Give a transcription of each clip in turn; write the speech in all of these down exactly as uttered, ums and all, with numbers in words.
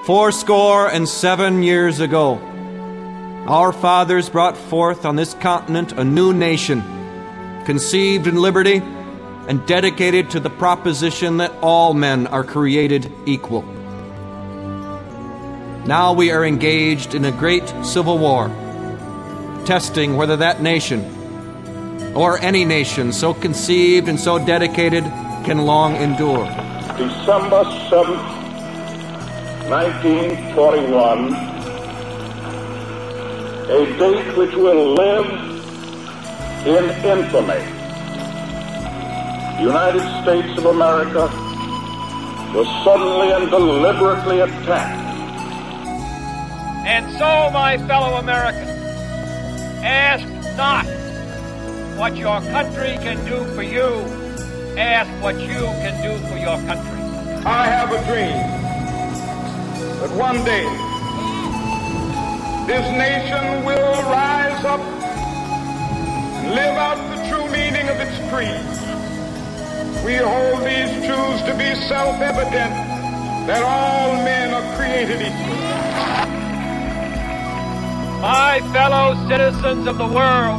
Fourscore and seven years ago, our fathers brought forth on this continent a new nation, conceived in liberty and dedicated to the proposition that all men are created equal. Now we are engaged in a great civil war, testing whether that nation, or any nation so conceived and so dedicated, can long endure. December seventh, nineteen forty-one, a date which will live in infamy. The United States of America was suddenly and deliberately attacked. And so, my fellow Americans, ask not what your country can do for you, ask what you can do for your country. I have a dream that one day this nation will rise up and live out the true meaning of its creed. We hold these truths to be self-evident, that all men are created equal. My fellow citizens of the world,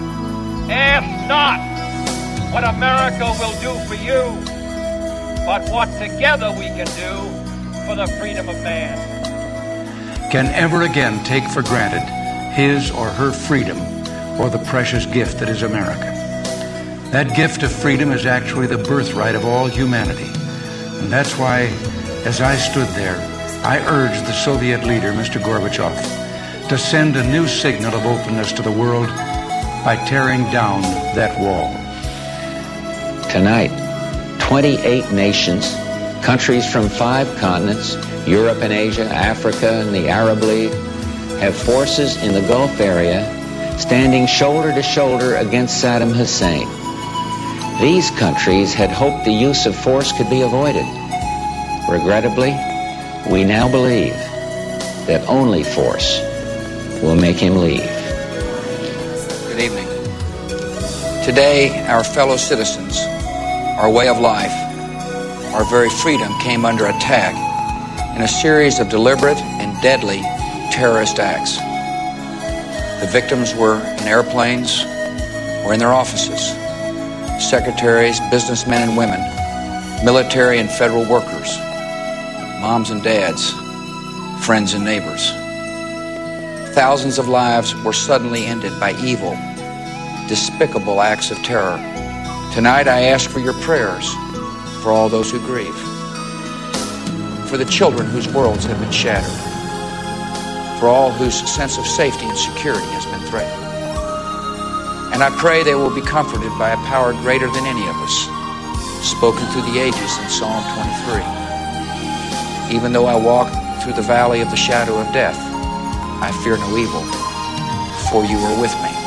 ask not what America will do for you, but what together we can do for the freedom of man. Can ever again take for granted his or her freedom or the precious gift that is America. That gift of freedom is actually the birthright of all humanity. And that's why, as I stood there, I urged the Soviet leader, Mister Gorbachev, to send a new signal of openness to the world by tearing down that wall. Tonight, twenty-eight nations, countries from five continents, Europe and Asia, Africa and the Arab League, have forces in the Gulf area standing shoulder to shoulder against Saddam Hussein. These countries had hoped the use of force could be avoided. Regrettably, we now believe that only force will make him leave. Good evening. Today, our fellow citizens, our way of life, our very freedom came under attack in a series of deliberate and deadly terrorist acts. The victims were in airplanes or in their offices. Secretaries, businessmen and women, military and federal workers, moms and dads, friends and neighbors. Thousands of lives were suddenly ended by evil, despicable acts of terror. Tonight I ask for your prayers for all those who grieve, for the children whose worlds have been shattered, for all whose sense of safety and security has been threatened. And I pray they will be comforted by a power greater than any of us, spoken through the ages in Psalm twenty-three. Even though I walk through the valley of the shadow of death, I fear no evil, for you are with me.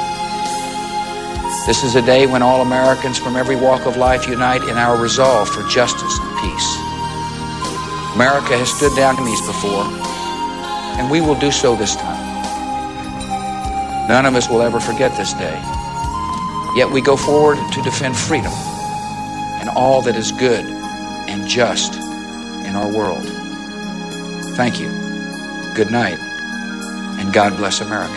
This is a day when all Americans from every walk of life unite in our resolve for justice and peace. America has stood down enemies before, and we will do so this time. None of us will ever forget this day. Yet we go forward to defend freedom and all that is good and just in our world. Thank you. Good night. And God bless America.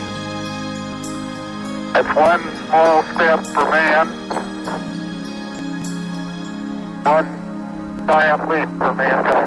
It's one small step for man, one giant leap for mankind.